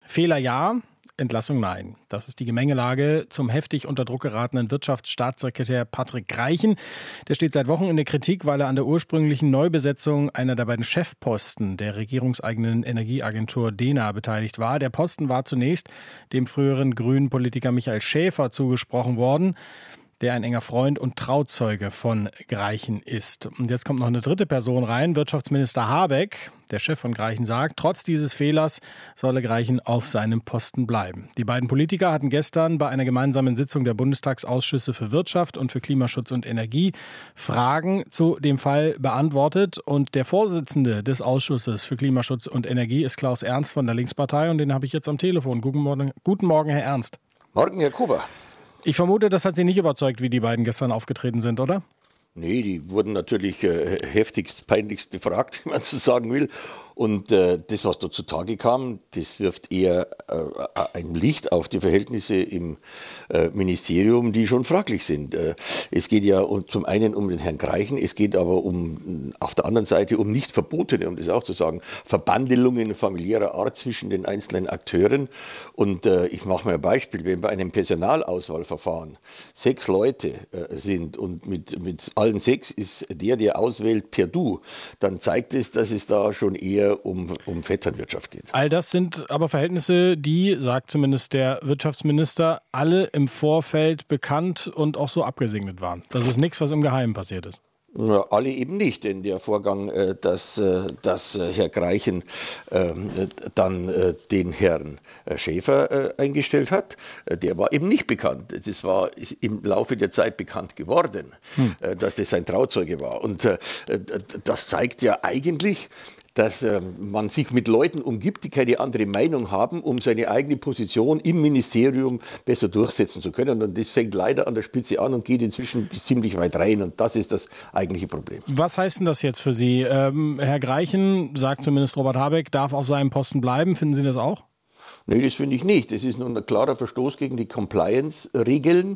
Fehler ja, Entlassung nein. Das ist die Gemengelage zum heftig unter Druck geratenen Wirtschaftsstaatssekretär Patrick Greichen. Der steht seit Wochen in der Kritik, weil er an der ursprünglichen Neubesetzung einer der beiden Chefposten der regierungseigenen Energieagentur DENA beteiligt war. Der Posten war zunächst dem früheren grünen Politiker Michael Schäfer zugesprochen worden, der ein enger Freund und Trauzeuge von Greichen ist. Und jetzt kommt noch eine dritte Person rein, Wirtschaftsminister Habeck. Der Chef von Greichen sagt, trotz dieses Fehlers solle Greichen auf seinem Posten bleiben. Die beiden Politiker hatten gestern bei einer gemeinsamen Sitzung der Bundestagsausschüsse für Wirtschaft und für Klimaschutz und Energie Fragen zu dem Fall beantwortet. Und der Vorsitzende des Ausschusses für Klimaschutz und Energie ist Klaus Ernst von der Linkspartei. Und den habe ich jetzt am Telefon. Guten Morgen, Herr Ernst. Morgen, Herr Kuber. Ich vermute, das hat Sie nicht überzeugt, wie die beiden gestern aufgetreten sind, oder? Nee, die wurden natürlich heftigst, peinlichst befragt, wenn man so sagen will. Und das, was da zutage kam, das wirft eher ein Licht auf die Verhältnisse im Ministerium, die schon fraglich sind. Es geht ja zum einen um den Herrn Greichen, es geht aber auf der anderen Seite um nicht verbotene, um das auch zu sagen, Verbandelungen familiärer Art zwischen den einzelnen Akteuren. Und ich mache mal ein Beispiel, wenn bei einem Personalauswahlverfahren 6 Leute sind und mit allen 6 ist der auswählt per Du, dann zeigt es, dass es da schon eher um Vetternwirtschaft geht. All das sind aber Verhältnisse, die, sagt zumindest der Wirtschaftsminister, alle im Vorfeld bekannt und auch so abgesegnet waren. Das ist nichts, was im Geheimen passiert ist. Ja, alle eben nicht, denn der Vorgang, dass Herr Greichen dann den Herrn Schäfer eingestellt hat, der war eben nicht bekannt. Das war im Laufe der Zeit bekannt geworden, dass das sein Trauzeuge war. Und das zeigt ja eigentlich, dass man sich mit Leuten umgibt, die keine andere Meinung haben, um seine eigene Position im Ministerium besser durchsetzen zu können. Und das fängt leider an der Spitze an und geht inzwischen bis ziemlich weit rein. Und das ist das eigentliche Problem. Was heißt denn das jetzt für Sie? Herr Greichen, sagt zumindest Robert Habeck, darf auf seinem Posten bleiben. Finden Sie das auch? Nee, das finde ich nicht. Das ist nun ein klarer Verstoß gegen die Compliance-Regeln,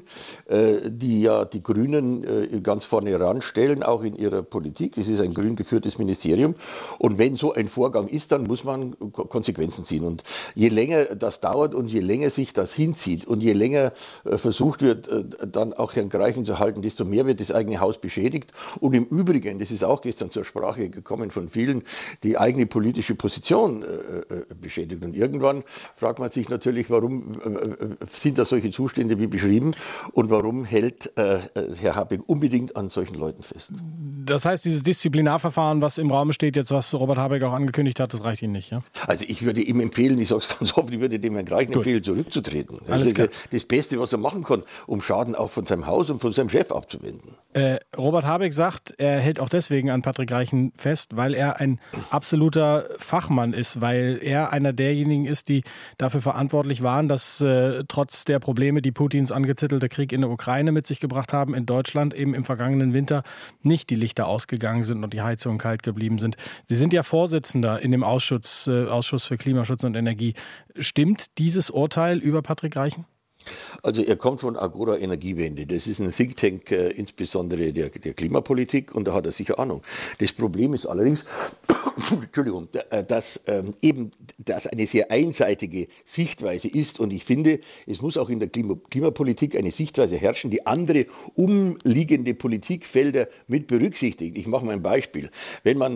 die ja die Grünen ganz vorne ranstellen, auch in ihrer Politik. Das ist ein grün geführtes Ministerium. Und wenn so ein Vorgang ist, dann muss man Konsequenzen ziehen. Und je länger das dauert und je länger sich das hinzieht und je länger versucht wird, dann auch Herrn Greichen zu halten, desto mehr wird das eigene Haus beschädigt. Und im Übrigen, das ist auch gestern zur Sprache gekommen von vielen, die eigene politische Position beschädigt. Und irgendwann fragt man sich natürlich, warum sind da solche Zustände wie beschrieben und warum hält Herr Habeck unbedingt an solchen Leuten fest? Das heißt, dieses Disziplinarverfahren, was im Raum steht, jetzt was Robert Habeck auch angekündigt hat, das reicht Ihnen nicht, ja? Also ich würde ihm empfehlen, ich sage es ganz offen, ich würde dem Herrn Greichen empfehlen, zurückzutreten. Das ist das Beste, was er machen kann, um Schaden auch von seinem Haus und von seinem Chef abzuwenden. Robert Habeck sagt, er hält auch deswegen an Patrick Greichen fest, weil er ein absoluter Fachmann ist, weil er einer derjenigen ist, die dafür verantwortlich waren, dass trotz der Probleme, die Putins angezettelte Krieg in der Ukraine mit sich gebracht haben, in Deutschland eben im vergangenen Winter nicht die Lichter ausgegangen sind und die Heizungen kalt geblieben sind. Sie sind ja Vorsitzender in dem Ausschuss für Klimaschutz und Energie. Stimmt dieses Urteil über Patrick Greichen? Also er kommt von Agora Energiewende. Das ist ein Think Tank, insbesondere der Klimapolitik, und da hat er sicher Ahnung. Das Problem ist allerdings, Entschuldigung, dass eben das eine sehr einseitige Sichtweise ist, und ich finde, es muss auch in der Klimapolitik eine Sichtweise herrschen, die andere umliegende Politikfelder mit berücksichtigt. Ich mache mal ein Beispiel. Wenn man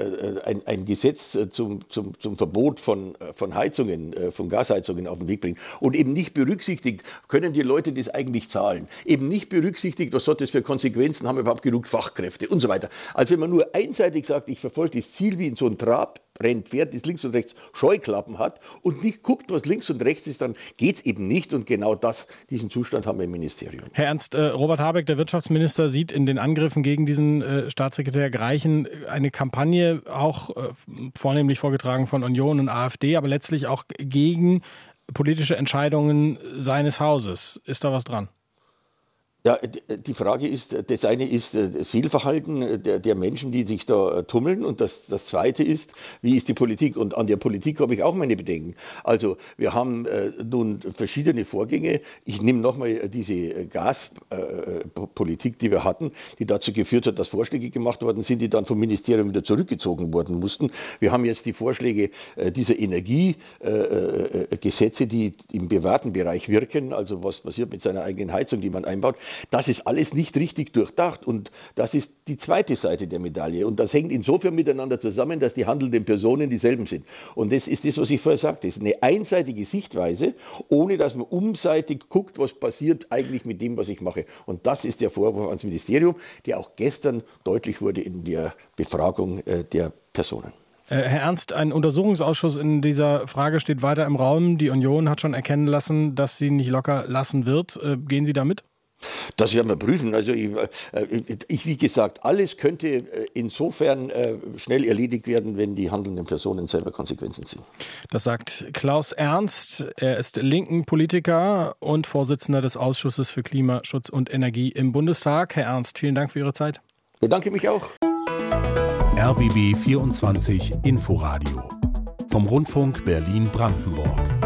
ein Gesetz zum Verbot von Heizungen, von Gasheizungen auf den Weg bringt und eben nicht berücksichtigt, können die Leute das eigentlich zahlen? Eben nicht berücksichtigt, was hat das für Konsequenzen, haben wir überhaupt genug Fachkräfte und so weiter. Also wenn man nur einseitig sagt, ich verfolge das Ziel wie in so ein Trabrennpferd, das links und rechts Scheuklappen hat und nicht guckt, was links und rechts ist, dann geht es eben nicht, und genau diesen Zustand haben wir im Ministerium. Herr Ernst, Robert Habeck, der Wirtschaftsminister, sieht in den Angriffen gegen diesen Staatssekretär Greichen eine Kampagne, auch vornehmlich vorgetragen von Union und AfD, aber letztlich auch gegen politische Entscheidungen seines Hauses. Ist da was dran? Ja, die Frage ist, das eine ist das Fehlverhalten der Menschen, die sich da tummeln, und das zweite ist, wie ist die Politik? Und an der Politik habe ich auch meine Bedenken. Also wir haben nun verschiedene Vorgänge. Ich nehme nochmal diese Gaspolitik, die wir hatten, die dazu geführt hat, dass Vorschläge gemacht worden sind, die dann vom Ministerium wieder zurückgezogen worden mussten. Wir haben jetzt die Vorschläge dieser Energiegesetze, die im privaten Bereich wirken, also was passiert mit seiner eigenen Heizung, die man einbaut. Das ist alles nicht richtig durchdacht, und das ist die zweite Seite der Medaille, und das hängt insofern miteinander zusammen, dass die handelnden Personen dieselben sind. Und das ist das, was ich vorher sagte, das ist eine einseitige Sichtweise, ohne dass man umseitig guckt, was passiert eigentlich mit dem, was ich mache. Und das ist der Vorwurf ans Ministerium, der auch gestern deutlich wurde in der Befragung der Personen. Herr Ernst, ein Untersuchungsausschuss in dieser Frage steht weiter im Raum. Die Union hat schon erkennen lassen, dass sie nicht locker lassen wird. Gehen Sie damit? Das werden wir prüfen. Also wie gesagt, alles könnte insofern schnell erledigt werden, wenn die handelnden Personen selber Konsequenzen ziehen. Das sagt Klaus Ernst. Er ist linken Politiker und Vorsitzender des Ausschusses für Klimaschutz und Energie im Bundestag. Herr Ernst, vielen Dank für Ihre Zeit. Ich bedanke mich auch. RBB 24 Inforadio vom Rundfunk Berlin-Brandenburg.